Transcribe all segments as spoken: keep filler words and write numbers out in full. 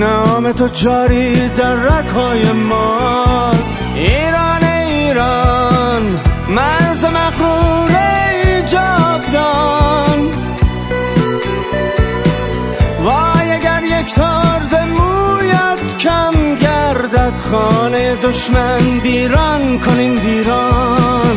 نام تو جاری در رگ‌های ماست. ایران ایران مرز مغرور جاودان، وای اگر یک تارز مویت کم گردد، خانه دشمن ویران کنین ویران.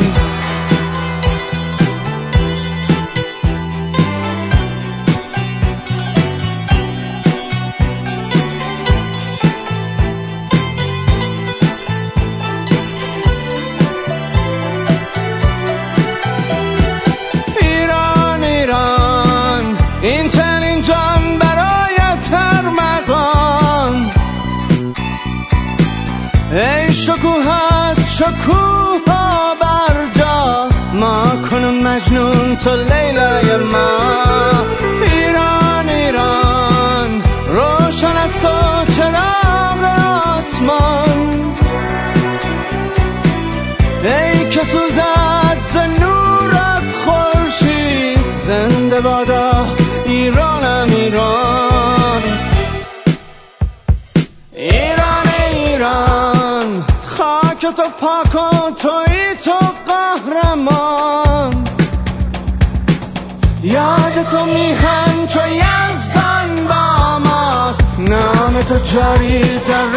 این چنین جان برایت هر مقام، ای شکوهت شکوها بر جا، ما کنون مجنون تو لیلای ما. ایران ایران روشن است تو چراغ آسمان، ای که سوزد ز نورت خورشید، زنده بادا ایرانم ایران. ایران ایران خاک تو پاک و تویی تو قهرمان، یاد تو میهن چو یزدان با ماست. نام تو جاری در